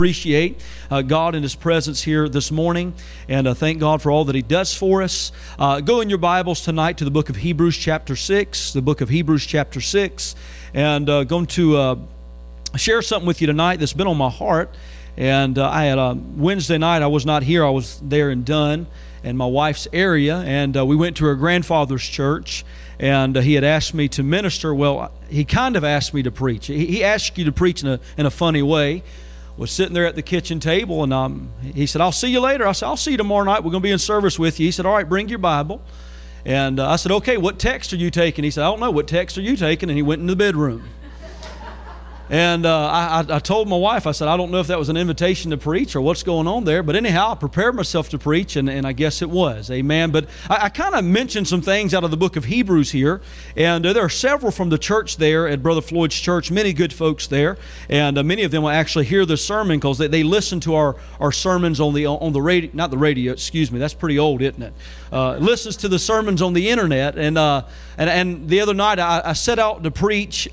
Appreciate God and His presence here this morning, and thank God for all that He does for us. Go in your Bibles tonight to the book of Hebrews chapter 6, the book of Hebrews chapter 6, and going to share something with you tonight that's been on my heart. And I had Wednesday night, I was not here, I was there in Dunn in my wife's area, and we went to her grandfather's church, and he had asked me to minister. Well, he kind of asked me to preach. He asked you to preach in a funny way. Was sitting there at the kitchen table, and he said, "I'll see you later." I said, "I'll see you tomorrow night. We're going to be in service with you." He said, "All right, bring your Bible." And I said, "Okay, what text are you taking?" He said, "I don't know. What text are you taking?" And he went into the bedroom. And I told my wife, I said, "I don't know if that was an invitation to preach or what's going on there." But anyhow, I prepared myself to preach, and I guess it was. Amen. But I kind of mentioned some things out of the book of Hebrews here. And there are several from the church there at Brother Floyd's church, many good folks there. And many of them will actually hear the sermon because they listen to our sermons on the radio, not the radio, excuse me. That's pretty old, isn't it? Listens to the sermons on the internet. And the other night I set out to preach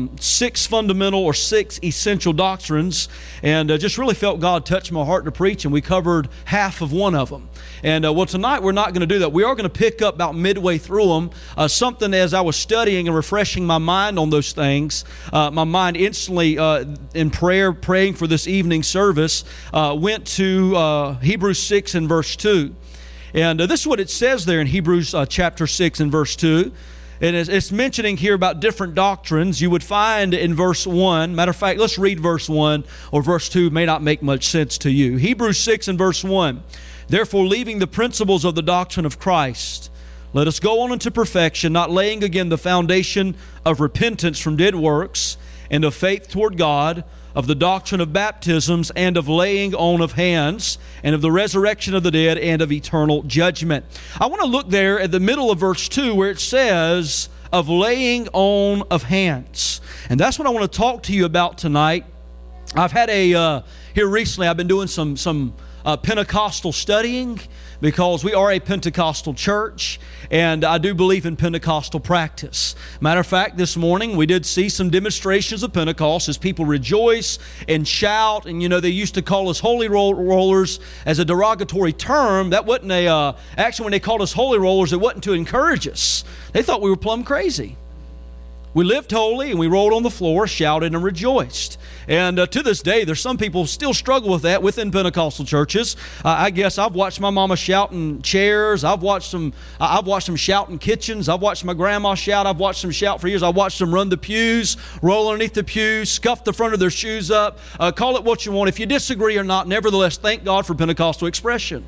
6 fundamental or 6 essential doctrines, and just really felt God touch my heart to preach, and we covered half of one of them. And well, tonight we're not going to do that. We are going to pick up about midway through them. Something as I was studying and refreshing my mind on those things, my mind instantly in praying for this evening service, went to Hebrews 6 and verse 2. And this is what it says there in Hebrews chapter 6 and verse 2. And it's mentioning here about different doctrines. You would find in verse 1, matter of fact, let's read verse 1, or verse 2 may not make much sense to you. Hebrews 6 and verse 1, "Therefore, leaving the principles of the doctrine of Christ, let us go on unto perfection, not laying again the foundation of repentance from dead works, and of faith toward God, of the doctrine of baptisms, and of laying on of hands, and of the resurrection of the dead, and of eternal judgment." I want to look there at the middle of verse 2 where it says, "of laying on of hands." And that's what I want to talk to you about tonight. I've had here recently, I've been doing some Pentecostal studying, because we are a Pentecostal church, and I do believe in Pentecostal practice. Matter of fact, this morning we did see some demonstrations of Pentecost as people rejoice and shout, and they used to call us holy rollers as a derogatory term. That wasn't actually when they called us holy rollers, it wasn't to encourage us. They thought we were plumb crazy. We lived holy, and we rolled on the floor, shouted, and rejoiced. And to this day, there's some people who still struggle with that within Pentecostal churches. I guess I've watched my mama shout in chairs. I've watched them shout in kitchens. I've watched my grandma shout. I've watched them shout for years. I've watched them run the pews, roll underneath the pews, scuff the front of their shoes up. Call it what you want. If you disagree or not, nevertheless, thank God for Pentecostal expression.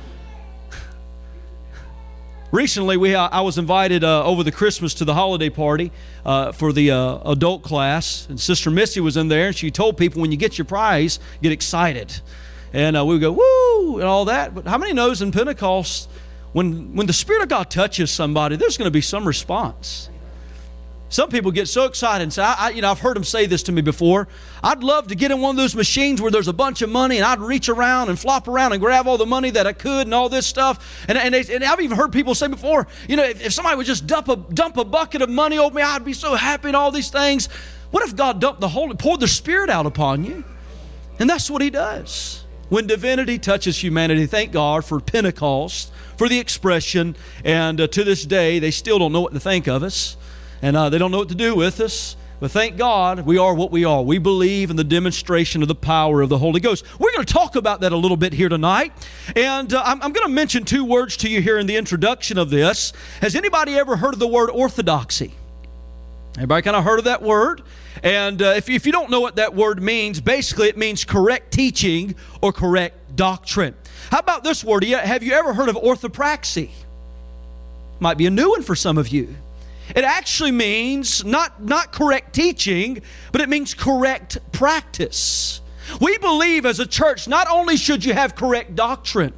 Recently, I was invited over the Christmas to the holiday party for the adult class, and Sister Missy was in there, and she told people, when you get your prize, get excited. And we would go, woo, and all that. But how many knows in Pentecost, when the Spirit of God touches somebody, there's going to be some response. Some people get so excited and say, I've heard them say this to me before, "I'd love to get in one of those machines where there's a bunch of money, and I'd reach around and flop around and grab all the money that I could and all this stuff." And I've even heard people say before, if somebody would just dump a bucket of money over me, I'd be so happy and all these things. What if God poured the Spirit out upon you? And that's what He does. When divinity touches humanity, thank God for Pentecost, for the expression, and to this day, they still don't know what to think of us. And they don't know what to do with us. But thank God we are what we are. We believe in the demonstration of the power of the Holy Ghost. We're going to talk about that a little bit here tonight. And I'm going to mention 2 words to you here in the introduction of this. Has anybody ever heard of the word orthodoxy? Everybody kind of heard of that word? And if you don't know what that word means, basically it means correct teaching or correct doctrine. How about this word? Have you ever heard of orthopraxy? Might be a new one for some of you. It actually means not correct teaching, but it means correct practice. We believe as a church, not only should you have correct doctrine,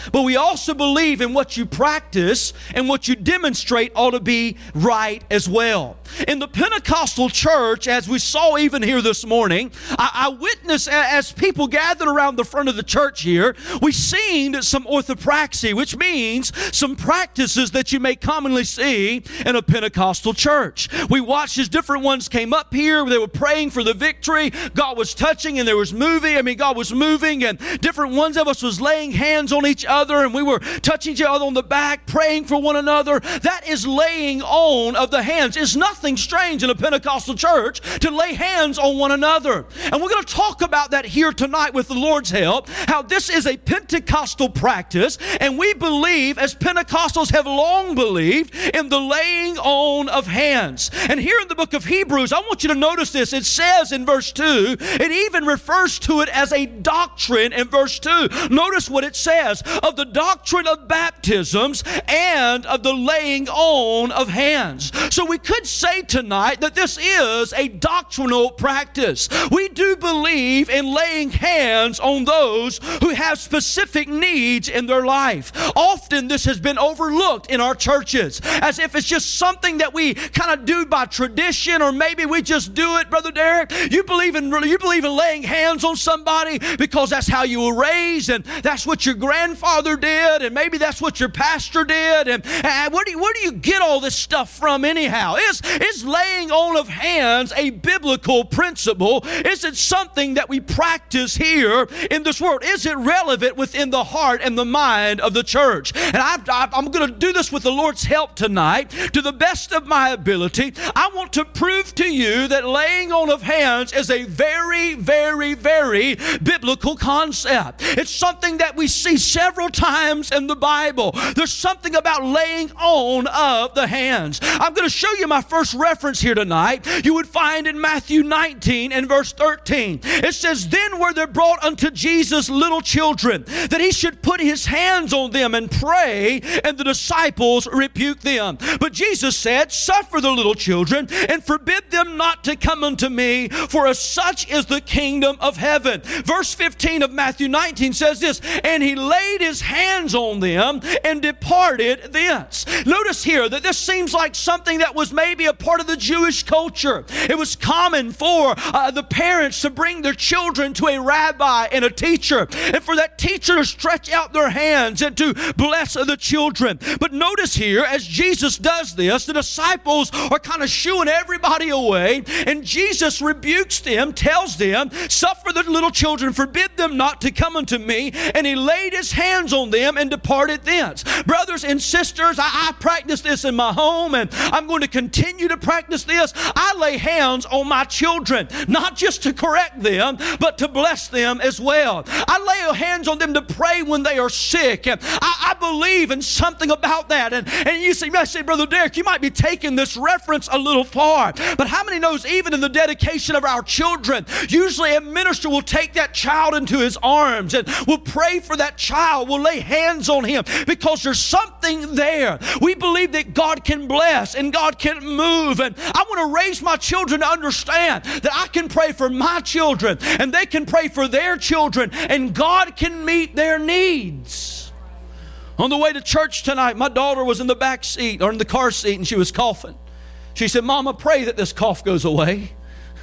but we also believe in what you practice and what you demonstrate ought to be right as well. In the Pentecostal church, as we saw even here this morning, I witnessed as people gathered around the front of the church here, we seen some orthopraxy, which means some practices that you may commonly see in a Pentecostal church. We watched as different ones came up here. They were praying for the victory. God was touching and there was moving. God was moving, and different ones of us was laying hands on each other, and we were touching each other on the back, praying for one another. That is laying on of the hands. It's nothing strange in a Pentecostal church to lay hands on one another. And we're going to talk about that here tonight with the Lord's help, how this is a Pentecostal practice, and we believe, as Pentecostals have long believed, in the laying on of hands. And here in the book of Hebrews, I want you to notice this. It says in verse 2, it even refers to it as a doctrine in verse 2. Notice what it says, of the doctrine of baptisms and of the laying on of hands. So we could say tonight that this is a doctrinal practice. We do believe in laying hands on those who have specific needs in their life. Often this has been overlooked in our churches as if it's just something that we kind of do by tradition, or maybe we just do it. Brother Derek, you believe in laying hands on somebody because that's how you were raised, and that's what your grandfather did, and maybe that's what your pastor did, and where do you get all this stuff from anyhow? Is laying on of hands a biblical principle? Is it something that we practice here in this world? Is it relevant within the heart and the mind of the church? And I'm going to do this with the Lord's help tonight to the best of my ability. I want to prove to you that laying on of hands is a very, very, very biblical concept. It's something that we see several times in the Bible. There's something about laying on of the hands. I'm going to show you my first reference here tonight. You would find in Matthew 19 and verse 13. It says, "Then were there brought unto Jesus little children, that he should put his hands on them and pray, and the disciples rebuked them. But Jesus said, Suffer the little children, and forbid them not to come unto me, for as such is the kingdom of heaven." Verse 15 of Matthew 19 says this, "And he laid his hands on them and departed thence." Notice here that this seems like something that was maybe a part of the Jewish culture. It was common for the parents to bring their children to a rabbi and a teacher, and for that teacher to stretch out their hands and to bless the children. But notice here, as Jesus does this, the disciples are kind of shooing everybody away, and Jesus rebukes them, tells them, "Suffer the little children, forbid them not to come unto me," and he laid his hands on them and departed thence. Brothers and sisters, I practice this in my home, and I'm going to continue to practice this. I lay hands on my children, not just to correct them, but to bless them as well. I lay hands on them to pray when they are sick. And I believe in something about that. And you might say, "Brother Derek, you might be taking this reference a little far." But how many knows even in the dedication of our children, usually a minister will take that child into his arms and will pray for that child, will lay hands on him, because there's something there. We believe that God can bless and God can move. And I want to raise my children to understand that I can pray for my children and they can pray for their children, and God can meet their needs. On the way to church tonight, my daughter was in the back seat or in the car seat, and she was coughing. She said, "Mama, pray that this cough goes away."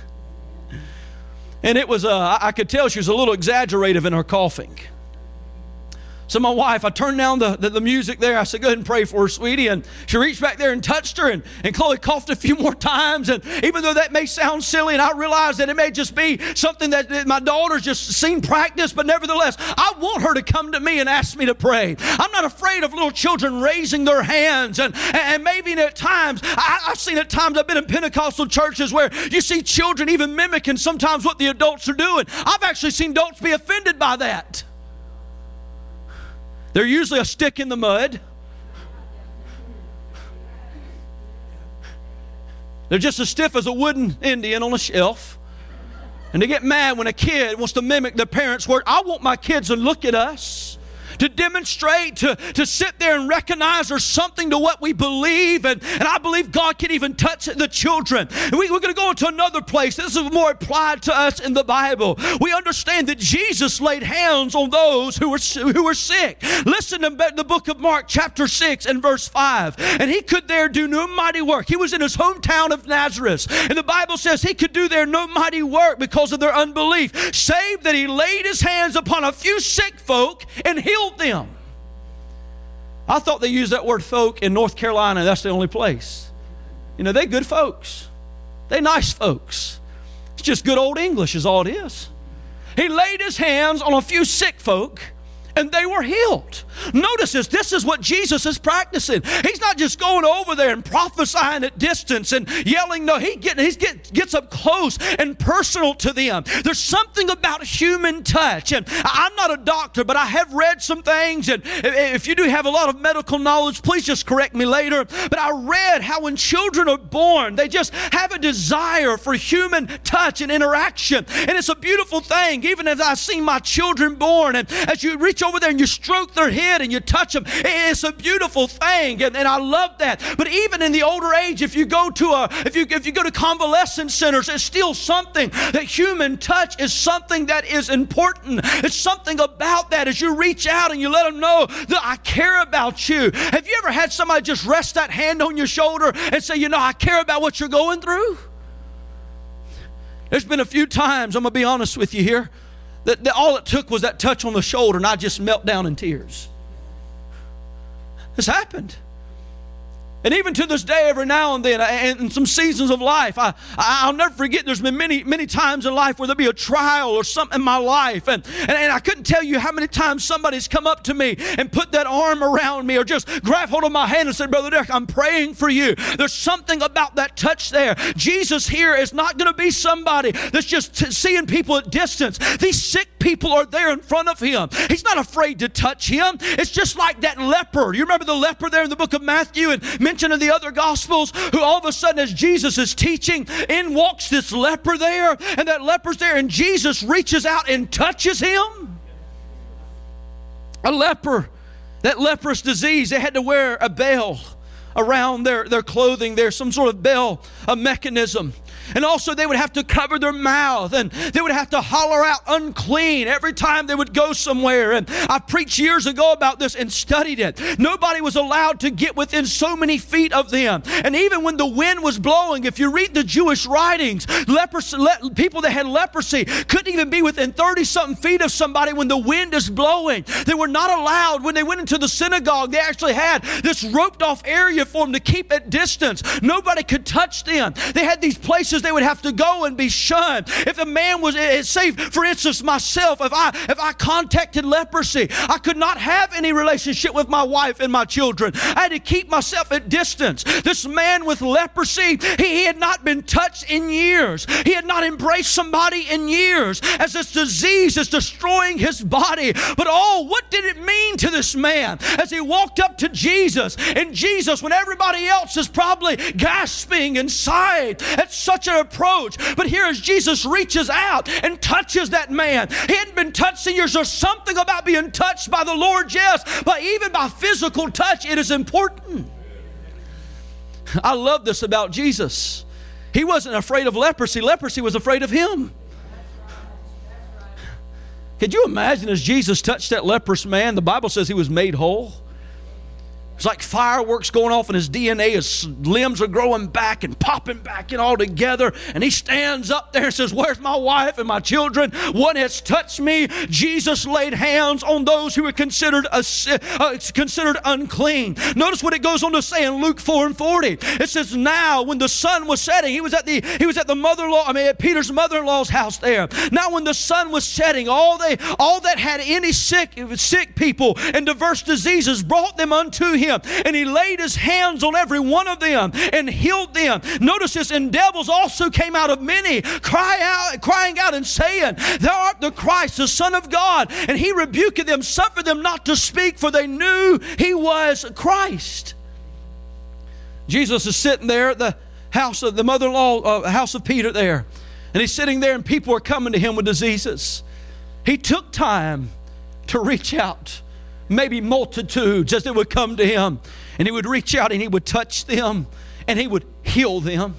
And it was, I could tell she was a little exaggerative in her coughing. So my wife, I turned down the music there. I said, "Go ahead and pray for her, sweetie." And she reached back there and touched her, and Chloe coughed a few more times. And even though that may sound silly, and I realize that it may just be something that my daughter's just seen practice, but nevertheless, I want her to come to me and ask me to pray. I'm not afraid of little children raising their hands. And maybe at times, I've seen at times, I've been in Pentecostal churches where you see children even mimicking sometimes what the adults are doing. I've actually seen adults be offended by that. They're usually a stick in the mud. They're just as stiff as a wooden Indian on a shelf. And they get mad when a kid wants to mimic their parents' word. I want my kids to look at us. to demonstrate, to sit there and recognize there's something to what we believe. And I believe God can even touch the children. We're going to go into another place. This is more applied to us in the Bible. We understand that Jesus laid hands on those who were sick. Listen to the book of Mark chapter 6 and verse 5. And he could there do no mighty work. He was in his hometown of Nazareth. And the Bible says he could do there no mighty work because of their unbelief, save that he laid his hands upon a few sick folk and healed them. I thought they used that word folk in North Carolina. That's the only place. You know, they good folks. They nice folks. It's just good old English is all it is. He laid his hands on a few sick folk and they were healed. Notice this. This is what Jesus is practicing. He's not just going over there and prophesying at distance and yelling. No, he gets up close and personal to them. There's something about human touch. And I'm not a doctor, but I have read some things. And if you do have a lot of medical knowledge, please just correct me later. But I read how when children are born, they just have a desire for human touch and interaction. And it's a beautiful thing. Even as I see my children born, and as you reach over there and you stroke their head and you touch them, it's a beautiful thing, and I love that. But even in the older age, if you go to convalescent centers, it's still something that human touch is something that is important. It's something about that as you reach out and you let them know that I care about you. Have you ever had somebody just rest that hand on your shoulder and say, you know, I care about what you're going through? There's been a few times, I'm going to be honest with you here, that all it took was that touch on the shoulder and I just melt down in tears. It's happened. And even to this day, every now and then, and in some seasons of life, I'll never forget, there's been many times in life where there'll be a trial or something in my life. And I couldn't tell you how many times somebody's come up to me and put that arm around me or just grab hold of my hand and said, Brother Derek, I'm praying for you. There's something about that touch there. Jesus here is not going to be somebody that's just seeing people at distance. These sick people are there in front of him. He's not afraid to touch him. It's just like that leper. You remember the leper there in the book of Matthew and mentioned in the other Gospels, who all of a sudden as Jesus is teaching, in walks this leper there, and that leper's there, and Jesus reaches out and touches him. A leper, that leprous disease, they had to wear a bell around their clothing there, some sort of bell, a mechanism. And also they would have to cover their mouth, and they would have to holler out unclean every time they would go somewhere. And I preached years ago about this and studied it. Nobody was allowed to get within so many feet of them. And even when the wind was blowing, if you read the Jewish writings, people that had leprosy couldn't even be within 30-something feet of somebody when the wind is blowing. They were not allowed. When they went into the synagogue, they actually had this roped off area for them to keep at distance. Nobody could touch them. They had these places they would have to go and be shunned. If a man was, say for instance myself, if I contacted leprosy, I could not have any relationship with my wife and my children. I had to keep myself at distance. This man with leprosy, he had not been touched in years. He had not embraced somebody in years, as this disease is destroying his body. But what did it mean to this man as he walked up to Jesus? And Jesus, when everybody else is probably gasping inside at such an approach, but here as Jesus reaches out and touches that man. He hadn't been touched in years. There's something about being touched by the Lord, yes, but even by physical touch, it is important. I love this about Jesus. He wasn't afraid of leprosy. Leprosy was afraid of him. Could you imagine as Jesus touched that leprous man, the Bible says he was made whole? It's like fireworks going off in his DNA. His limbs are growing back and popping back in all together. And he stands up there and says, where's my wife and my children? One has touched me. Jesus laid hands on those who were considered unclean. Notice what it goes on to say in Luke 4:40. It says, now when the sun was setting, he was at at Peter's mother-in-law's house there. Now when the sun was setting, all that had any sick people and diverse diseases brought them unto him. And he laid his hands on every one of them and healed them. Notice this, and devils also came out of many, crying out and saying, thou art the Christ, the Son of God. And he rebuked them, suffered them not to speak, for they knew he was Christ. Jesus is sitting there at the house of the mother-in-law, house of Peter there. And he's sitting there and people are coming to him with diseases. He took time to reach out maybe multitudes as they would come to him. And he would reach out and he would touch them and he would heal them.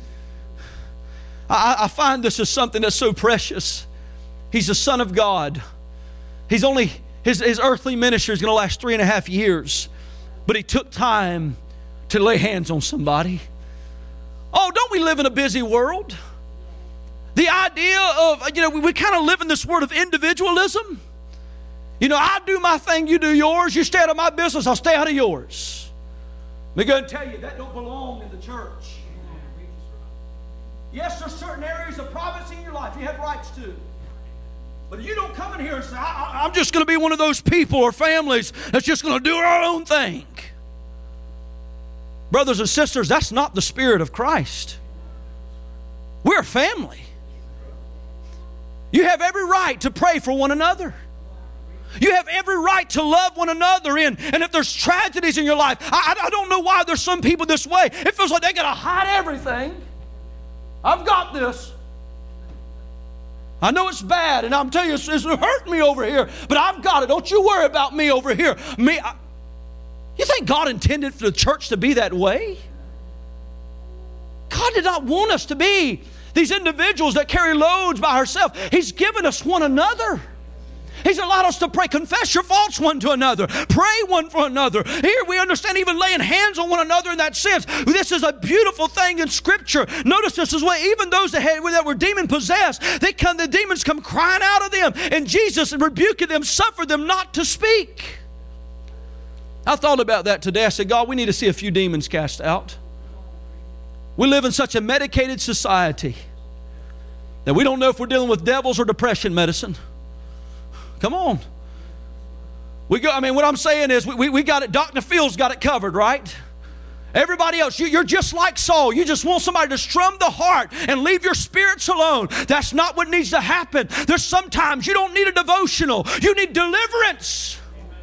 I find this is something that's so precious. He's the Son of God. His earthly ministry is going to last 3.5 years. But he took time to lay hands on somebody. Oh, don't we live in a busy world? The idea of, we kind of live in this world of individualism. I do my thing, you do yours. You stay out of my business, I'll stay out of yours. I'm going to tell you, that don't belong in the church. Yes, there's certain areas of privacy in your life you have rights to. But you don't come in here and say, I'm just going to be one of those people or families that's just going to do our own thing. Brothers and sisters, that's not the spirit of Christ. We're a family. You have every right to pray for one another. You have every right to love one another. And if there's tragedies in your life, I don't know why there's some people this way. It feels like they got to hide everything. I've got this. I know it's bad, and I'm telling you, it's hurting me over here, but I've got it. Don't you worry about me over here. You think God intended for the church to be that way? God did not want us to be these individuals that carry loads by ourselves. He's given us one another. He's allowed us to pray. Confess your faults one to another. Pray one for another. Here we understand even laying hands on one another in that sense. This is a beautiful thing in Scripture. Notice this is what even those that were demon possessed, the demons come crying out of them, and Jesus rebuking them, suffered them not to speak. I thought about that today. I said, God, we need to see a few demons cast out. We live in such a medicated society that we don't know if we're dealing with devils or depression medicine. Come on. What I'm saying is we got it. Dr. Phil's got it covered, right? Everybody else, you're just like Saul. You just want somebody to strum the heart and leave your spirits alone. That's not what needs to happen. There's sometimes you don't need a devotional. You need deliverance.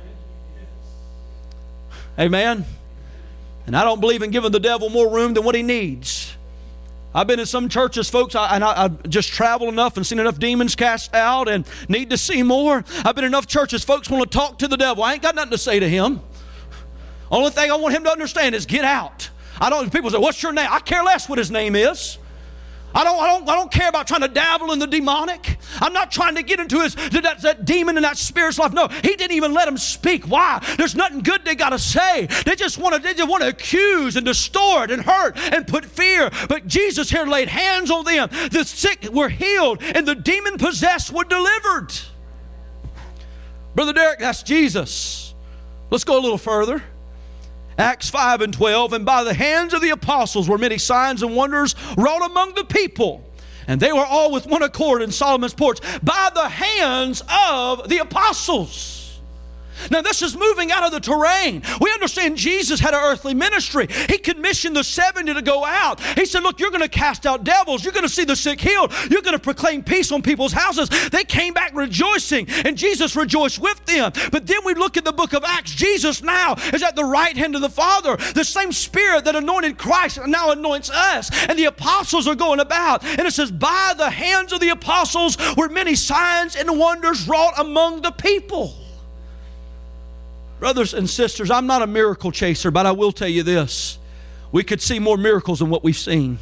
Amen. And I don't believe in giving the devil more room than what he needs. I've been in some churches, folks, I've just traveled enough and seen enough demons cast out and need to see more. I've been in enough churches, folks want to talk to the devil. I ain't got nothing to say to him. Only thing I want him to understand is get out. People say, what's your name? I care less what his name is. I don't care about trying to dabble in the demonic. I'm not trying to get into that demon and that spirit's life. No, he didn't even let him speak. Why? There's nothing good they got to say. They just want to accuse and distort and hurt and put fear. But Jesus here laid hands on them. The sick were healed and the demon possessed were delivered. Brother Derek, that's Jesus. Let's go a little further. Acts 5:12, and by the hands of the apostles were many signs and wonders wrought among the people. And they were all with one accord in Solomon's porch by the hands of the apostles. Now this is moving out of the terrain. We understand Jesus had an earthly ministry. He commissioned the 70 to go out. He said, look, you're going to cast out devils. You're going to see the sick healed. You're going to proclaim peace on people's houses. They came back rejoicing, and Jesus rejoiced with them. But then we look at the book of Acts. Jesus now is at the right hand of the Father. The same Spirit that anointed Christ now anoints us. And the apostles are going about. And it says, by the hands of the apostles were many signs and wonders wrought among the people. Brothers and sisters, I'm not a miracle chaser, but I will tell you this. We could see more miracles than what we've seen.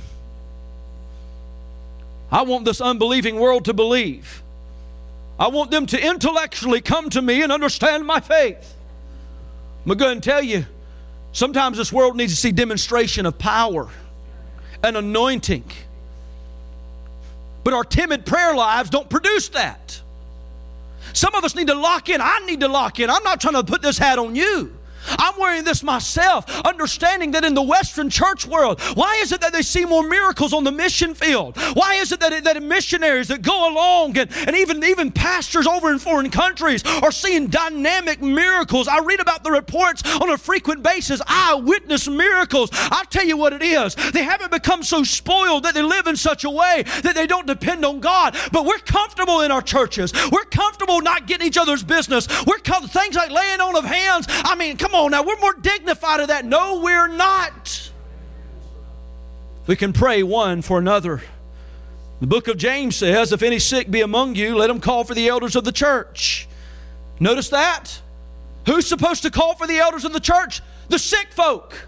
I want this unbelieving world to believe. I want them to intellectually come to me and understand my faith. I'm going to tell you, sometimes this world needs to see demonstration of power and anointing. But our timid prayer lives don't produce that. Some of us need to lock in. I need to lock in. I'm not trying to put this hat on you. I'm wearing this myself, understanding that in the Western church world, why is it that they see more miracles on the mission field? Why is it that missionaries that go along and even pastors over in foreign countries are seeing dynamic miracles? I read about the reports on a frequent basis. I witness miracles. I'll tell you what it is. They haven't become so spoiled that they live in such a way that they don't depend on God. But we're comfortable in our churches. We're comfortable not getting each other's business. Things like laying on of hands. I mean, come on now, we're more dignified of that. No, we're not. We can pray one for another. The book of James says, if any sick be among you, let him call for the elders of the church. Notice that? Who's supposed to call for the elders of the church? The sick folk.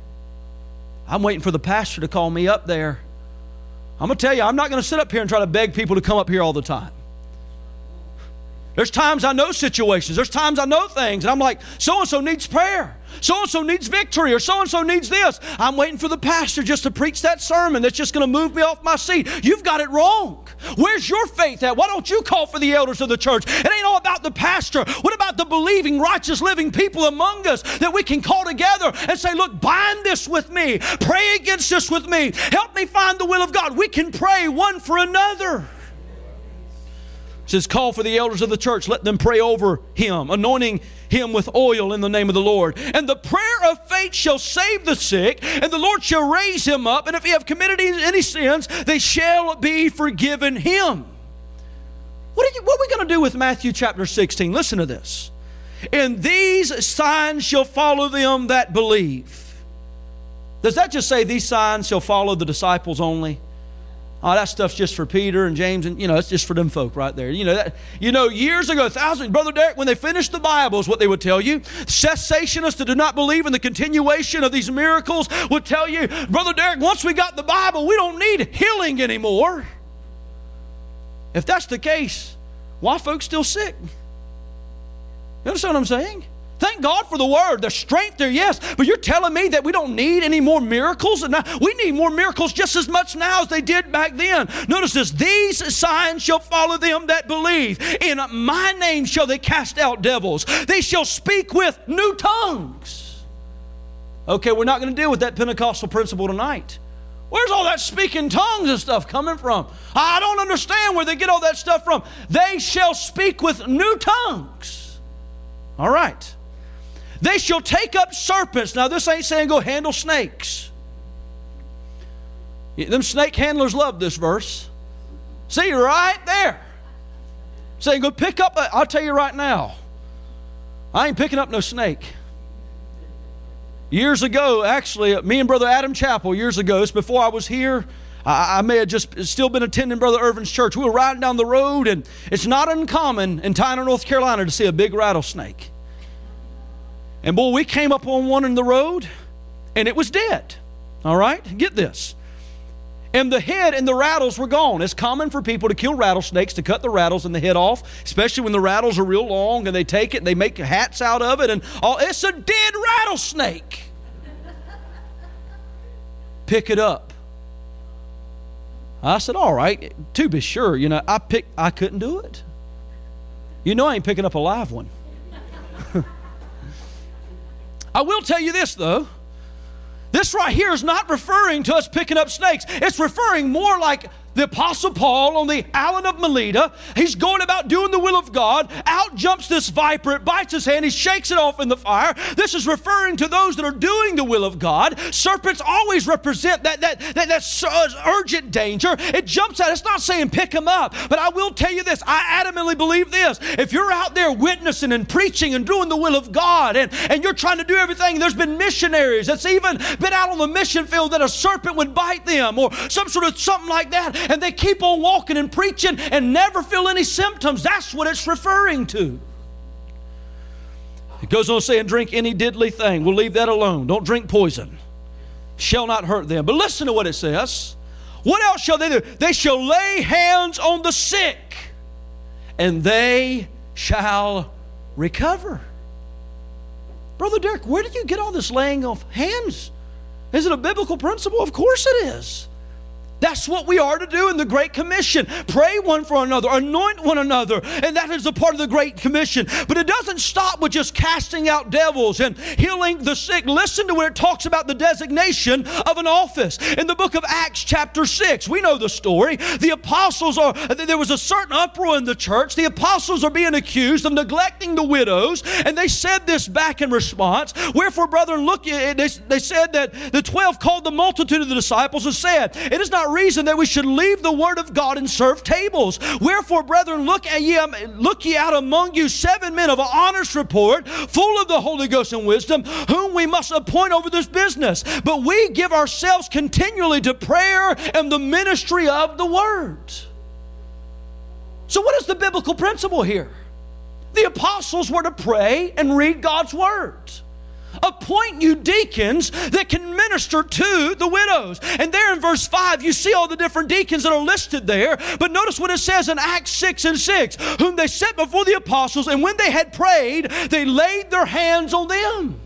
I'm waiting for the pastor to call me up there. I'm going to tell you, I'm not going to sit up here and try to beg people to come up here all the time. There's times I know situations. There's times I know things. And I'm like, so-and-so needs prayer. So-and-so needs victory. Or so-and-so needs this. I'm waiting for the pastor just to preach that sermon that's just going to move me off my seat. You've got it wrong. Where's your faith at? Why don't you call for the elders of the church? It ain't all about the pastor. What about the believing, righteous, living people among us that we can call together and say, look, bind this with me. Pray against this with me. Help me find the will of God. We can pray one for another. It says, call for the elders of the church. Let them pray over him, anointing him with oil in the name of the Lord. And the prayer of faith shall save the sick, and the Lord shall raise him up. And if he have committed any sins, they shall be forgiven him. What are we going to do with Matthew chapter 16? Listen to this. And these signs shall follow them that believe. Does that just say these signs shall follow the disciples only? Oh, that stuff's just for Peter and James, and it's just for them folk right there. Years ago, Brother Derek, when they finished the Bible, is what they would tell you. Cessationists that do not believe in the continuation of these miracles would tell you, Brother Derek, once we got the Bible, we don't need healing anymore. If that's the case, why are folks still sick? You understand what I'm saying? Thank God for the Word. There's strength there, yes. But you're telling me that we don't need any more miracles? And we need more miracles just as much now as they did back then. Notice this. These signs shall follow them that believe. In my name shall they cast out devils. They shall speak with new tongues. Okay, we're not going to deal with that Pentecostal principle tonight. Where's all that speaking tongues and stuff coming from? I don't understand where they get all that stuff from. They shall speak with new tongues. All right. They shall take up serpents. Now, this ain't saying go handle snakes. Them snake handlers love this verse. See, right there. Saying go pick up, I'll tell you right now, I ain't picking up no snake. Years ago, actually, me and Brother Adam Chappell, years ago, it's before I was here, I may have just still been attending Brother Irvin's church. We were riding down the road, and it's not uncommon in Tyner, North Carolina, to see a big rattlesnake. And boy, we came up on one in the road, and it was dead. All right? Get this. And the head and the rattles were gone. It's common for people to kill rattlesnakes, to cut the rattles and the head off, especially when the rattles are real long, and they take it and they make hats out of it. And it's a dead rattlesnake. Pick it up. I said, all right, to be sure, I couldn't do it. I ain't picking up a live one. I will tell you this, though. This right here is not referring to us picking up snakes. It's referring more like the Apostle Paul on the island of Melita. He's going about doing the will of God. Out jumps this viper. It bites his hand. He shakes it off in the fire. This is referring to those that are doing the will of God. Serpents always represent that urgent danger. It jumps out. It's not saying pick them up. But I will tell you this. I adamantly believe this. If you're out there witnessing and preaching and doing the will of God and you're trying to do everything, there's been missionaries that's even been out on the mission field that a serpent would bite them or something like that. And they keep on walking and preaching and never feel any symptoms. That's what it's referring to. It goes on saying, drink any deadly thing. We'll leave that alone. Don't drink poison. Shall not hurt them. But listen to what it says. What else shall they do? They shall lay hands on the sick, and they shall recover. Brother Derek, where did you get all this laying of hands? Is it a biblical principle? Of course it is. That's what we are to do in the Great Commission. Pray one for another, anoint one another, and that is a part of the Great Commission. But it doesn't stop with just casting out devils and healing the sick. Listen to where it talks about the designation of an office. In the book of Acts chapter 6, we know the story. The apostles there was a certain uproar in the church. The apostles are being accused of neglecting the widows, and they said this back in response. Wherefore, brethren, look, they said that the 12 called the multitude of the disciples and said, it is not reason that we should leave the word of God and serve tables. Wherefore, brethren, look ye out among you 7 men of an honest report, full of the Holy Ghost and wisdom, whom we must appoint over this business. But we give ourselves continually to prayer and the ministry of the word. So what is the biblical principle here? The apostles were to pray and read God's Word. Appoint you deacons that can minister to the widows. And there in verse 5, you see all the different deacons that are listed there. But notice what it says in Acts 6 and 6, whom they set before the apostles, and when they had prayed, they laid their hands on them.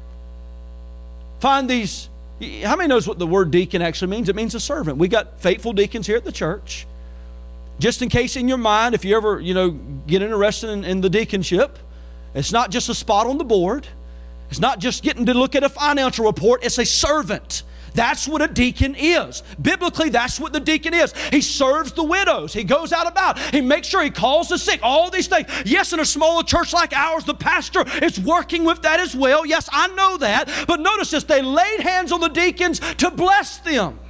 Find these. How many knows what the word deacon actually means? It means a servant. We got faithful deacons here at the church. Just in case in your mind, if you ever, get interested in the deaconship, it's not just a spot on the board. It's not just getting to look at a financial report. It's a servant. That's what a deacon is. Biblically, that's what the deacon is. He serves the widows. He goes out about. He makes sure he calls the sick. All these things. Yes, in a smaller church like ours, the pastor is working with that as well. Yes, I know that. But notice this. They laid hands on the deacons to bless them.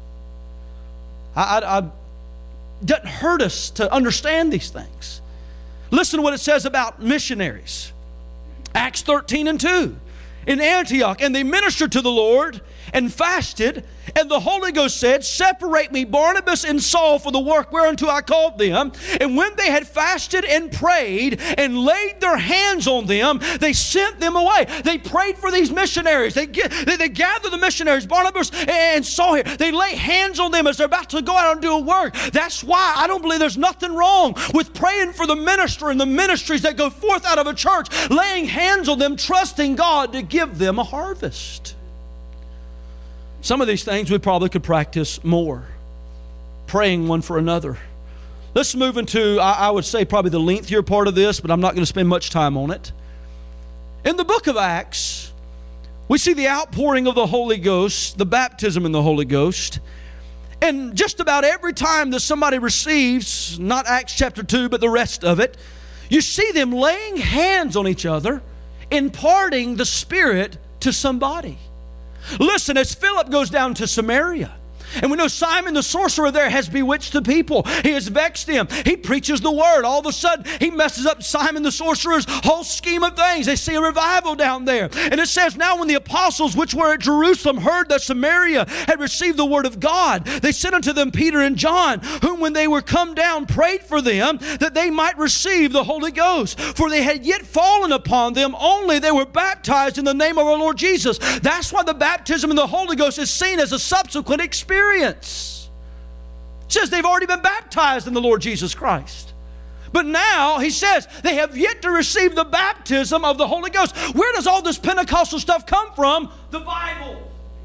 It doesn't hurt us to understand these things. Listen to what it says about missionaries. Acts 13 and 2. In Antioch, and they ministered to the Lord and fasted, and the Holy Ghost said, separate me Barnabas and Saul for the work whereunto I called them. And when they had fasted and prayed and laid their hands on them, they sent them away. They prayed for these missionaries. They gather the missionaries, Barnabas and Saul here. They lay hands on them as they're about to go out and do a work. That's why I don't believe there's nothing wrong with praying for the minister and the ministries that go forth out of a church, laying hands on them, trusting God to give them a harvest. Some of these things we probably could practice more. Praying one for another. Let's move into, I would say, probably the lengthier part of this, but I'm not going to spend much time on it. In the book of Acts, we see the outpouring of the Holy Ghost, the baptism in the Holy Ghost. And just about every time that somebody receives, not Acts chapter 2, but the rest of it, you see them laying hands on each other, imparting the Spirit to somebody. Listen, as Philip goes down to Samaria, and we know Simon the sorcerer there has bewitched the people. He has vexed them. He preaches the word. All of a sudden, he messes up Simon the sorcerer's whole scheme of things. They see a revival down there. And it says, now when the apostles which were at Jerusalem heard that Samaria had received the word of God, they sent unto them Peter and John, whom when they were come down prayed for them that they might receive the Holy Ghost. For they had yet fallen upon them, only they were baptized in the name of our Lord Jesus. That's why the baptism in the Holy Ghost is seen as a subsequent experience. It says they've already been baptized in the Lord Jesus Christ. But now, he says, they have yet to receive the baptism of the Holy Ghost. Where does all this Pentecostal stuff come from? The Bible.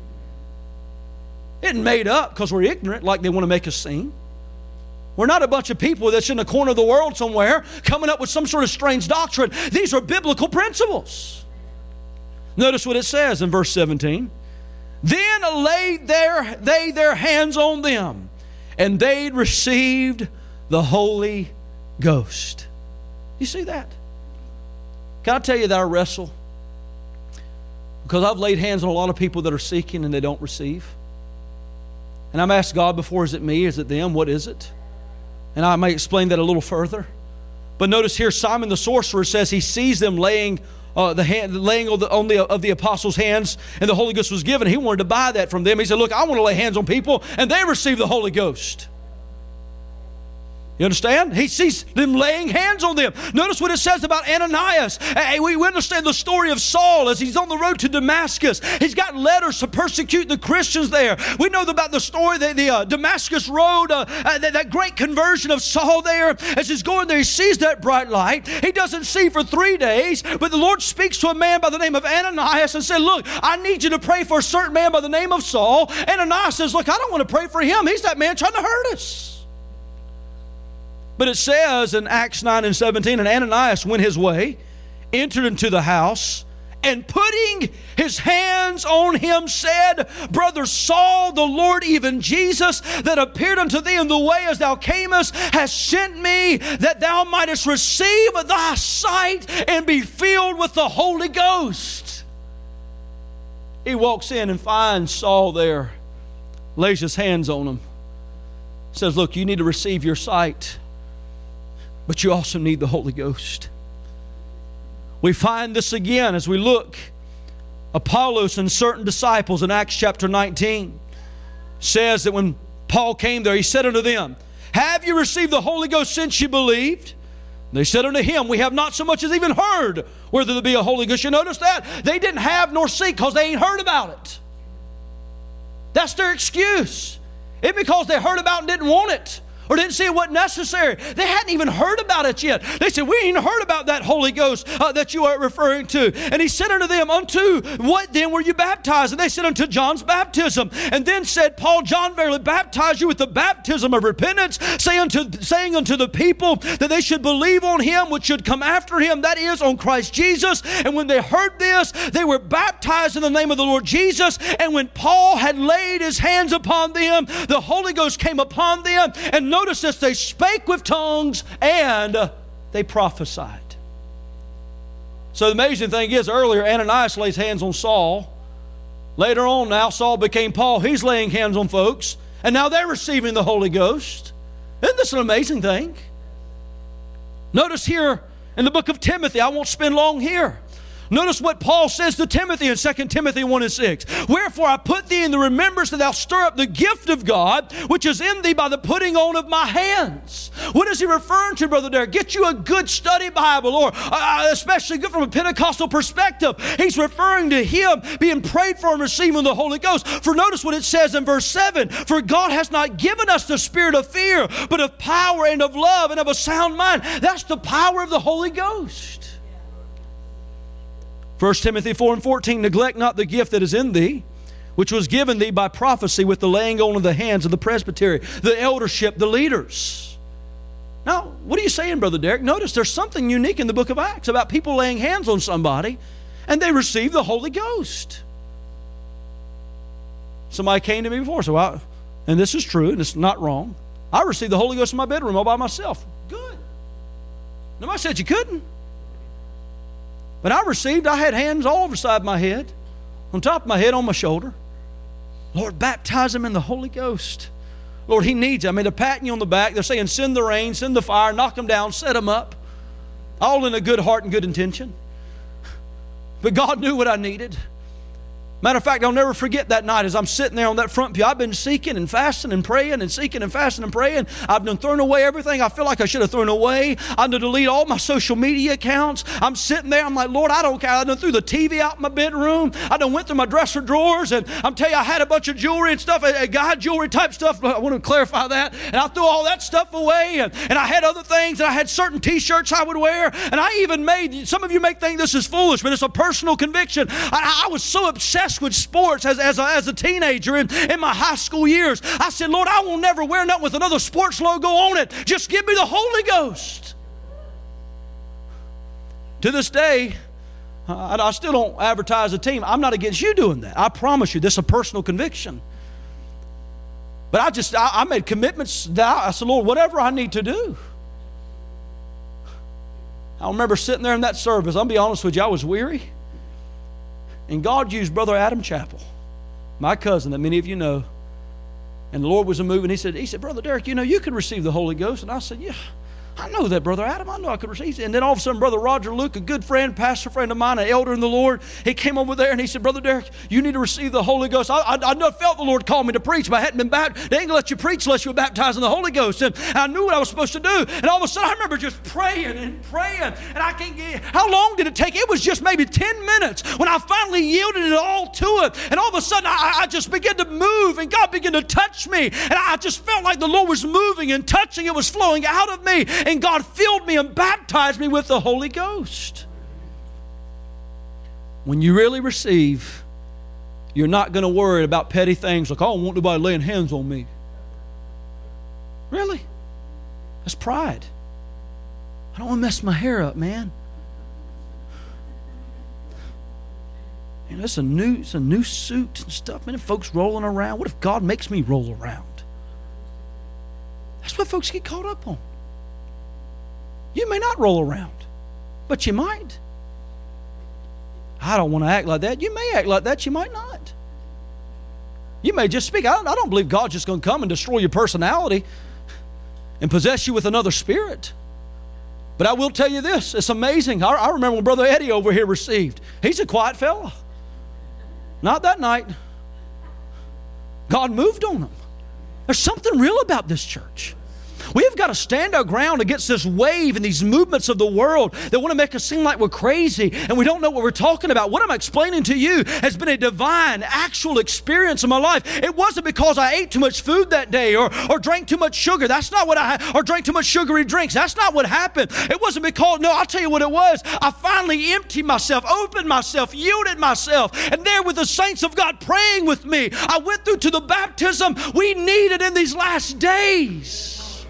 It isn't made up because we're ignorant like they want to make us seem. We're not a bunch of people that's in a corner of the world somewhere coming up with some sort of strange doctrine. These are biblical principles. Notice what it says in verse 17. Then laid they their hands on them, and they received the Holy Ghost. You see that? Can I tell you that I wrestle? Because I've laid hands on a lot of people that are seeking and they don't receive. And I'm asked God before, is it me? Is it them? What is it? And I may explain that a little further. But notice here, Simon the sorcerer says he sees them laying of the apostles' hands, and the Holy Ghost was given. He wanted to buy that from them. He said, look, I want to lay hands on people, and they receive the Holy Ghost. You understand? He sees them laying hands on them. Notice what it says about Ananias. We understand the story of Saul as he's on the road to Damascus. He's got letters to persecute the Christians there. We know about the story, the Damascus road, that great conversion of Saul there. As he's going there, he sees that bright light. He doesn't see for 3 days, but the Lord speaks to a man by the name of Ananias and said, look, I need you to pray for a certain man by the name of Saul. Ananias says, look, I don't want to pray for him. He's that man trying to hurt us. But it says in Acts 9 and 17, and Ananias went his way, entered into the house, and putting his hands on him said, Brother Saul, the Lord, even Jesus, that appeared unto thee in the way as thou camest, has sent me that thou mightest receive thy sight and be filled with the Holy Ghost. He walks in and finds Saul there, lays his hands on him, says, look, you need to receive your sight, but you also need the Holy Ghost. We find this again as we look. Apollos and certain disciples in Acts chapter 19 says that when Paul came there, he said unto them, have you received the Holy Ghost since you believed? They said unto him, we have not so much as even heard whether there be a Holy Ghost. You notice that? They didn't have nor seek because they ain't heard about it. That's their excuse. It's because they heard about it and didn't want it, or didn't see it wasn't necessary. They hadn't even heard about it yet. They said, we ain't heard about that Holy Ghost that you are referring to. And he said unto them, unto what then were you baptized? And they said, unto John's baptism. And then said Paul, John verily baptized you with the baptism of repentance, saying unto the people that they should believe on him which should come after him, that is, on Christ Jesus. And when they heard this, they were baptized in the name of the Lord Jesus. And when Paul had laid his hands upon them, the Holy Ghost came upon them. And notice this, they spake with tongues and they prophesied. So the amazing thing is, earlier Ananias lays hands on Saul. Later on now, Saul became Paul. He's laying hands on folks. And now they're receiving the Holy Ghost. Isn't this an amazing thing? Notice here in the book of Timothy, I won't spend long here. Notice what Paul says to Timothy in 2 Timothy 1:6. Wherefore I put thee in the remembrance that thou stir up the gift of God, which is in thee by the putting on of my hands. What is he referring to, Brother Derek? Get you a good study Bible, or especially good from a Pentecostal perspective. He's referring to him being prayed for and receiving the Holy Ghost. For notice what it says in verse 7. For God has not given us the spirit of fear, but of power and of love and of a sound mind. That's the power of the Holy Ghost. 1 Timothy 4:14, neglect not the gift that is in thee, which was given thee by prophecy with the laying on of the hands of the presbytery, the eldership, the leaders. Now, what are you saying, Brother Derek? Notice there's something unique in the book of Acts about people laying hands on somebody and they receive the Holy Ghost. Somebody came to me before, so and this is true and it's not wrong, I received the Holy Ghost in my bedroom all by myself. Good. Nobody said you couldn't. But I had hands all over the side of my head, on top of my head, on my shoulder. Lord, baptize him in the Holy Ghost. Lord, he needs it. I mean, they're patting you on the back. They're saying, send the rain, send the fire, knock him down, set him up. All in a good heart and good intention. But God knew what I needed. Matter of fact, I'll never forget that night as I'm sitting there on that front pew. I've been seeking and fasting and praying and seeking and fasting and praying. I've done thrown away everything I feel like I should have thrown away. I've done delete all my social media accounts. I'm sitting there. I'm like, Lord, I don't care. I done threw the TV out in my bedroom. I done went through my dresser drawers, and I'm telling you, I had a bunch of jewelry and stuff, guy jewelry type stuff. I want to clarify that. And I threw all that stuff away, and I had other things, and I had certain T-shirts I would wear, and I even made, some of you may think this is foolish, but it's a personal conviction. I was so obsessed with sports as a teenager in my high school years. I said, Lord, I will never wear nothing with another sports logo on it. Just give me the Holy Ghost. To this day, I still don't advertise a team. I'm not against you doing that. I promise you, this is a personal conviction. But I made commitments that I said, Lord, whatever I need to do. I remember sitting there in that service. I'll be honest with you, I was weary. And God used Brother Adam Chappell, my cousin that many of you know. And the Lord was moving. He said, Brother Derek, you know, you can receive the Holy Ghost. And I said, yeah, I know that, Brother Adam. I know I could receive it. And then all of a sudden, Brother Roger Luke, a good friend, pastor friend of mine, an elder in the Lord, he came over there and he said, Brother Derek, you need to receive the Holy Ghost. I felt the Lord call me to preach, but I hadn't been baptized. They ain't going to let you preach unless you were baptized in the Holy Ghost. And I knew what I was supposed to do. And all of a sudden, I remember just praying and praying. And I can't get, how long did it take? It was just maybe 10 minutes when I finally yielded it all to it. And all of a sudden, I just began to move and God began to touch me. And I just felt like the Lord was moving and touching. It was flowing out of me. And God filled me and baptized me with the Holy Ghost. When you really receive, you're not going to worry about petty things like, oh, I don't want nobody laying hands on me. Really? That's pride. I don't want to mess my hair up, man. You know, it's a new suit and stuff, man. Folks rolling around. What if God makes me roll around? That's what folks get caught up on. You may not roll around, but you might. I don't want to act like that. You may act like that. You might not. You may just speak. I don't believe God's just going to come and destroy your personality and possess you with another spirit. But I will tell you this. It's amazing. I remember when Brother Eddie over here received. He's a quiet fella. Not that night. God moved on him. There's something real about this church. We have got to stand our ground against this wave and these movements of the world that want to make us seem like we're crazy and we don't know what we're talking about. What I'm explaining to you has been a divine, actual experience in my life. It wasn't because I ate too much food that day or drank too much sugar. That's not what or drank too much sugary drinks. That's not what happened. It wasn't because, no, I'll tell you what it was. I finally emptied myself, opened myself, yielded myself, and there with the saints of God praying with me, I went through to the baptism we needed in these last days.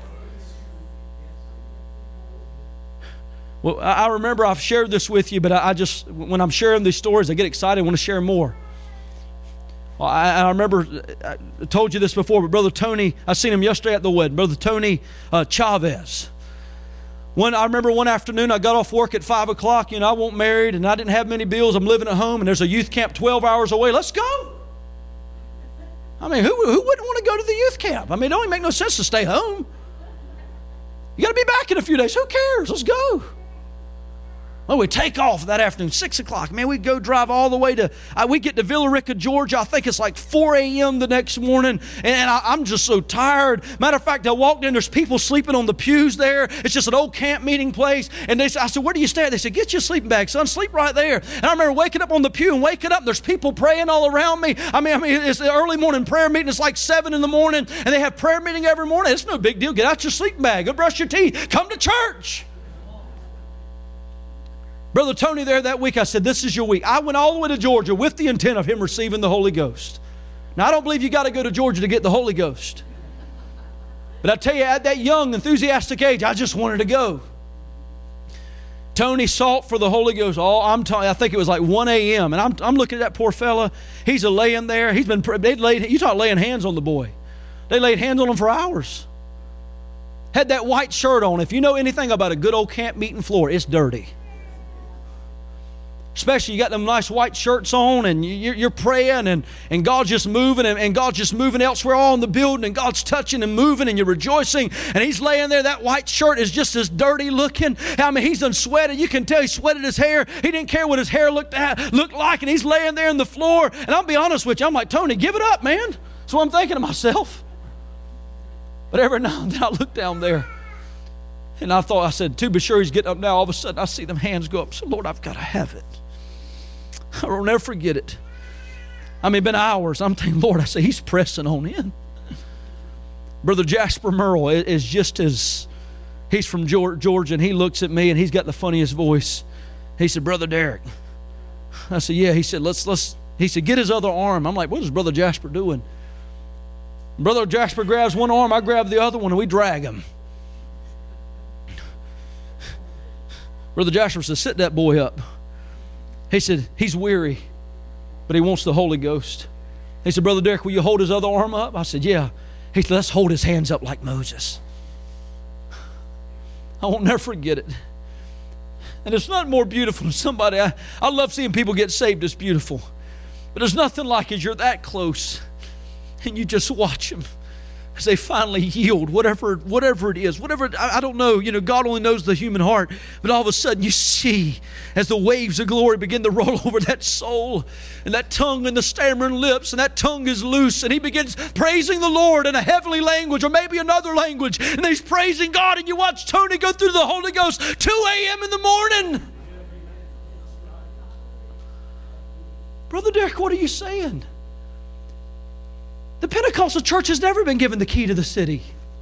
Well, I remember I've shared this with you, but I just, when I'm sharing these stories, I get excited. I want to share more. Well, I remember, I told you this before, but Brother Tony, I seen him yesterday at the wedding, Brother Tony Chavez. I remember one afternoon, I got off work at 5 o'clock. I wasn't married and I didn't have many bills. I'm living at home and there's a youth camp 12 hours away. Let's go. I mean, who wouldn't want to go to the youth camp? I mean, it don't even make no sense to stay home. You got to be back in a few days. Who cares? Let's go. Well, we take off that afternoon, 6 o'clock. Man, we go drive all the way to, we get to Villa Rica, Georgia. I think it's like 4 a.m. the next morning, and I'm just so tired. Matter of fact, I walked in, there's people sleeping on the pews there. It's just an old camp meeting place. And I said, where do you stay? They said, get your sleeping bag, son, sleep right there. And I remember waking up on the pew and waking up, and there's people praying all around me. I mean, it's the early morning prayer meeting. It's like 7 in the morning, and they have prayer meeting every morning. It's no big deal. Get out your sleeping bag, go brush your teeth, come to church. Brother Tony there that week, I said, this is your week. I went all the way to Georgia with the intent of him receiving the Holy Ghost. Now, I don't believe you got to go to Georgia to get the Holy Ghost. But I tell you, at that young, enthusiastic age, I just wanted to go. Tony sought for the Holy Ghost. I think it was like 1 a.m. And I'm looking at that poor fella. He's laying there. You talk laying hands on the boy. They laid hands on him for hours. Had that white shirt on. If you know anything about a good old camp meeting floor, it's dirty. Especially you got them nice white shirts on and you're praying and God's just moving and God's just moving elsewhere all in the building and God's touching and moving and you're rejoicing and he's laying there. That white shirt is just as dirty looking. I mean, he's done sweated. You can tell he sweated his hair. He didn't care what his hair looked like, and he's laying there on the floor. And I'll be honest with you, I'm like, Tony, give it up, man. That's what I'm thinking to myself. But every now and then I look down there and I said, to be sure he's getting up now. All of a sudden I see them hands go up. I said, Lord, I've got to have it. I will never forget it. I mean, it's been hours. I'm thinking, Lord, I say, he's pressing on in. Brother Jasper Merle is just as, he's from Georgia, and he looks at me, and he's got the funniest voice. He said, Brother Derek. I said, yeah. He said, he said, get his other arm. I'm like, what is Brother Jasper doing? Brother Jasper grabs one arm, I grab the other one, and we drag him. Brother Jasper said, sit that boy up. He said, he's weary, but he wants the Holy Ghost. He said, Brother Derek, will you hold his other arm up? I said, yeah. He said, let's hold his hands up like Moses. I won't never forget it. And it's not more beautiful than somebody. I love seeing people get saved. It's beautiful. But there's nothing like it. You're that close, and you just watch them as they finally yield, whatever it is, I don't know, God only knows the human heart, but all of a sudden you see as the waves of glory begin to roll over that soul and that tongue and the stammering lips, and that tongue is loose, and he begins praising the Lord in a heavenly language or maybe another language, and he's praising God, and you watch Tony go through the Holy Ghost 2 a.m. in the morning. Brother Derek, what are you saying? The Pentecostal church has never been given the key to the city.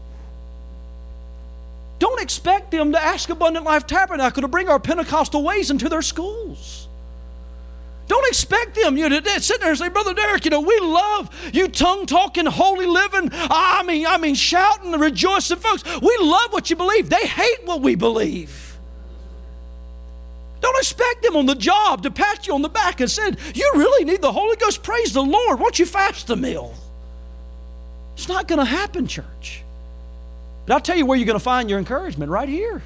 Don't expect them to ask Abundant Life Tabernacle to bring our Pentecostal ways into their schools. Don't expect them to sit there and say, Brother Derek, we love you tongue-talking, holy living, I mean shouting and rejoicing folks. We love what you believe. They hate what we believe. Don't expect them on the job to pat you on the back and say, you really need the Holy Ghost. Praise the Lord. Won't you fast a meal? It's not going to happen, church. But I'll tell you where you're going to find your encouragement, right here.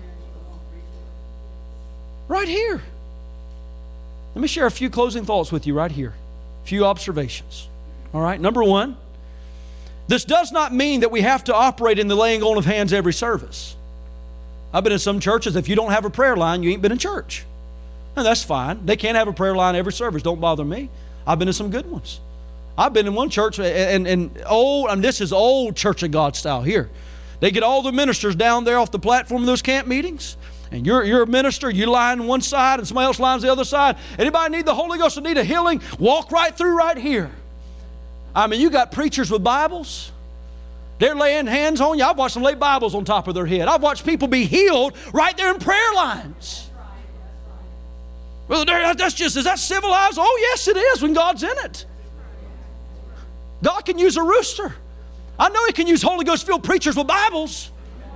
Right here. Let me share a few closing thoughts with you right here. A few observations. All right, number one, this does not mean that we have to operate in the laying on of hands every service. I've been in some churches, if you don't have a prayer line, you ain't been in church. And that's fine. They can't have a prayer line every service. Don't bother me. I've been in some good ones. I've been in one church, and this is old Church of God style here. They get all the ministers down there off the platform of those camp meetings. And you're a minister, you lie on one side and somebody else lies on the other side. Anybody need the Holy Ghost or need a healing? Walk right through right here. I mean, you got preachers with Bibles. They're laying hands on you. I've watched them lay Bibles on top of their head. I've watched people be healed right there in prayer lines. Well, is that civilized? Oh, yes, it is when God's in it. God can use a rooster. I know He can use Holy Ghost-filled preachers with Bibles.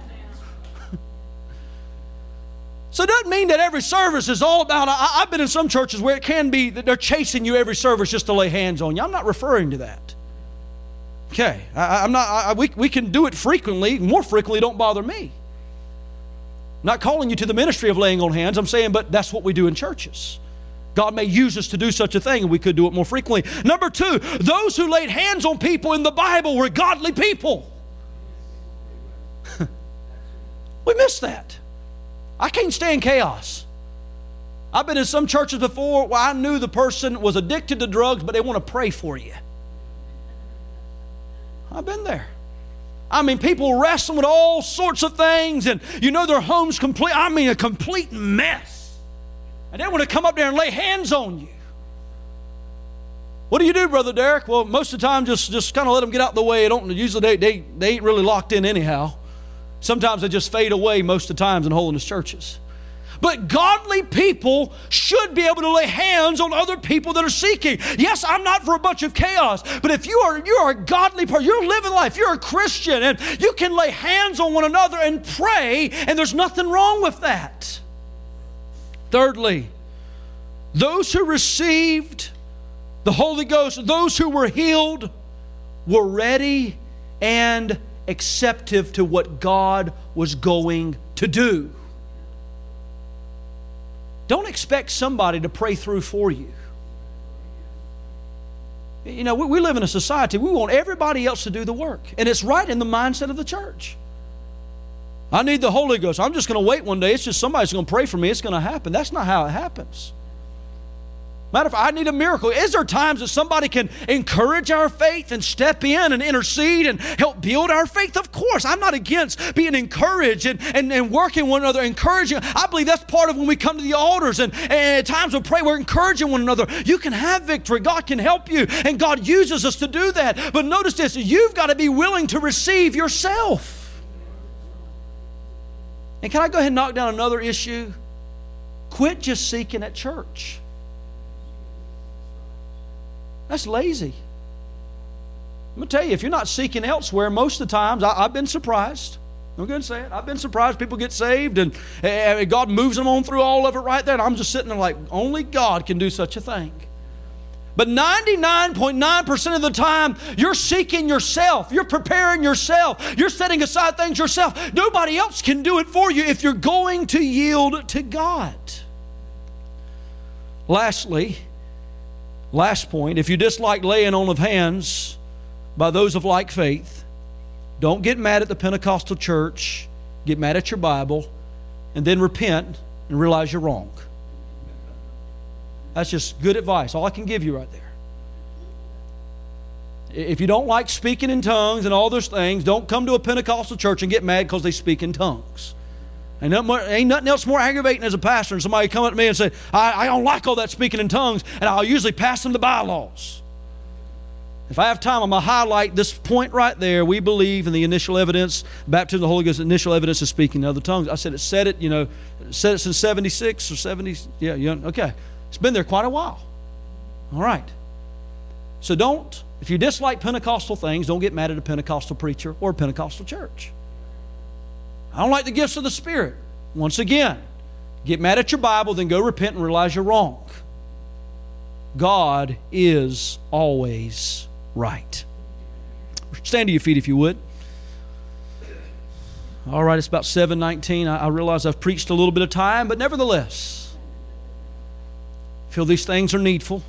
So it doesn't mean that every service is all about, I've been in some churches where it can be that they're chasing you every service just to lay hands on you. I'm not referring to that. Okay, we can do it frequently. More frequently, don't bother me. I'm not calling you to the ministry of laying on hands. I'm saying, but that's what we do in churches. God may use us to do such a thing, and we could do it more frequently. Number two, those who laid hands on people in the Bible were godly people. We miss that. I can't stand chaos. I've been in some churches before where I knew the person was addicted to drugs, but they want to pray for you. I've been there. I mean, people wrestling with all sorts of things, and you know their home's complete, a complete mess. And they want to come up there and lay hands on you. What do you do, Brother Derek? Well, most of the time, just kind of let them get out of the way. Usually they ain't really locked in anyhow. Sometimes they just fade away most of the times in holiness churches. But godly people should be able to lay hands on other people that are seeking. Yes, I'm not for a bunch of chaos, but if you are a godly person, you're living life, you're a Christian, and you can lay hands on one another and pray, and there's nothing wrong with that. Thirdly, those who received the Holy Ghost, those who were healed, were ready and acceptive to what God was going to do. Don't expect somebody to pray through for you. You know, we live in a society, we want everybody else to do the work. And it's right in the mindset of the church. I need the Holy Ghost. I'm just going to wait one day. It's just somebody's going to pray for me. It's going to happen. That's not how it happens. Matter of fact, I need a miracle. Is there times that somebody can encourage our faith and step in and intercede and help build our faith? Of course. I'm not against being encouraged and working one another, encouraging. I believe that's part of when we come to the altars and at times we pray, we're encouraging one another. You can have victory. God can help you, and God uses us to do that. But notice this, you've got to be willing to receive yourself. And can I go ahead and knock down another issue? Quit just seeking at church. That's lazy. I'm going to tell you, if you're not seeking elsewhere, most of the times, I've been surprised. I'm going to say it. I've been surprised people get saved and God moves them on through all of it right there. And I'm just sitting there like, only God can do such a thing. But 99.9% of the time, you're seeking yourself. You're preparing yourself. You're setting aside things yourself. Nobody else can do it for you if you're going to yield to God. Lastly, last point, if you dislike laying on of hands by those of like faith, don't get mad at the Pentecostal church, get mad at your Bible, and then repent and realize you're wrong. That's just good advice, all I can give you right there. If you don't like speaking in tongues and all those things, don't come to a Pentecostal church and get mad because they speak in tongues. Ain't nothing else more aggravating as a pastor than somebody come up to me and say, I don't like all that speaking in tongues, and I'll usually pass them the bylaws. If I have time, I'm going to highlight this point right there. We believe in the initial evidence, baptism of the Holy Ghost, initial evidence of speaking in other tongues. I said said it since 76 or 70. Yeah, okay. It's been there quite a while. All right. So if you dislike Pentecostal things, don't get mad at a Pentecostal preacher or a Pentecostal church. I don't like the gifts of the Spirit. Once again, get mad at your Bible, then go repent and realize you're wrong. God is always right. Stand to your feet if you would. All right, it's about 7:19. I realize I've preached a little bit of time, but nevertheless, I feel these things are needful.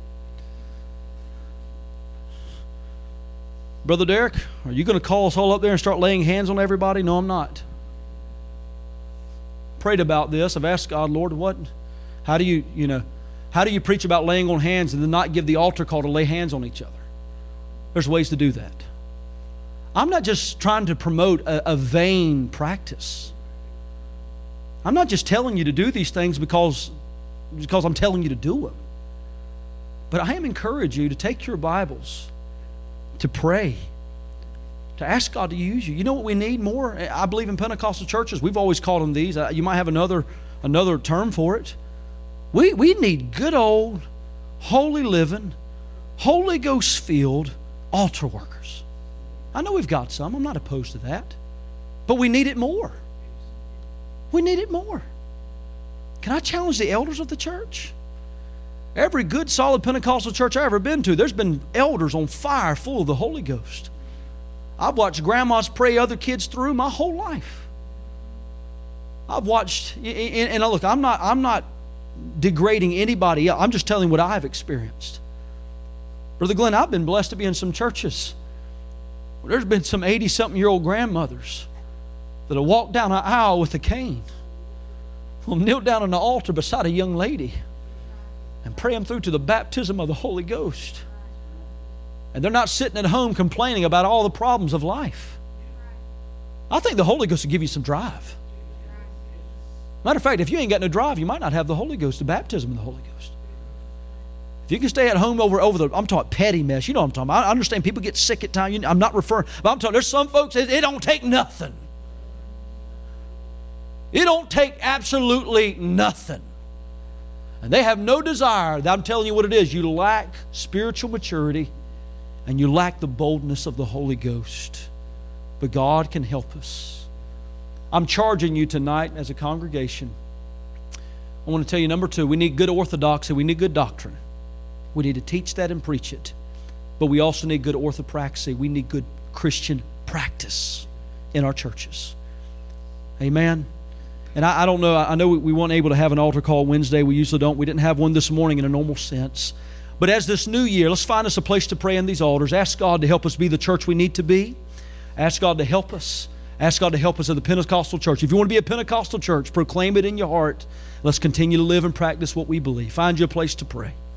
Brother Derek, are you going to call us all up there and start laying hands on everybody? No, I'm not. Prayed about this. I've asked God, Lord, how do you preach about laying on hands and then not give the altar call to lay hands on each other? There's ways to do that. I'm not just trying to promote a vain practice. I'm not just telling you to do these things because I'm telling you to do them. But I am encouraging you to take your Bibles, to pray, to ask God to use you. You know what we need more? I believe in Pentecostal churches. We've always called them these. You might have another term for it. We need good old, holy living, Holy Ghost filled altar workers. I know we've got some. I'm not opposed to that. But we need it more. We need it more. Can I challenge the elders of the church? Every good, solid Pentecostal church I've ever been to, there's been elders on fire full of the Holy Ghost. I've watched grandmas pray other kids through my whole life. I've watched, and look, I'm not degrading anybody else. I'm just telling what I've experienced. Brother Glenn, I've been blessed to be in some churches where there's been some 80-something-year-old grandmothers that have walked down an aisle with a cane, will kneel down on the altar beside a young lady and pray them through to the baptism of the Holy Ghost. And they're not sitting at home complaining about all the problems of life. I think the Holy Ghost will give you some drive. Matter of fact, if you ain't got no drive, you might not have the Holy Ghost, the baptism of the Holy Ghost. If you can stay at home over the, I'm talking petty mess. You know what I'm talking about. I understand people get sick at times. I'm not referring, but I'm talking, there's some folks, it don't take nothing. It don't take absolutely nothing. And they have no desire. I'm telling you what it is. You lack spiritual maturity and you lack the boldness of the Holy Ghost. But God can help us. I'm charging you tonight as a congregation. I want to tell you, number two, we need good orthodoxy. We need good doctrine. We need to teach that and preach it. But we also need good orthopraxy. We need good Christian practice in our churches. Amen. And I don't know, I know we weren't able to have an altar call Wednesday. We usually don't. We didn't have one this morning in a normal sense. But as this new year, let's find us a place to pray in these altars. Ask God to help us be the church we need to be. Ask God to help us. Ask God to help us in the Pentecostal church. If you want to be a Pentecostal church, proclaim it in your heart. Let's continue to live and practice what we believe. Find you a place to pray.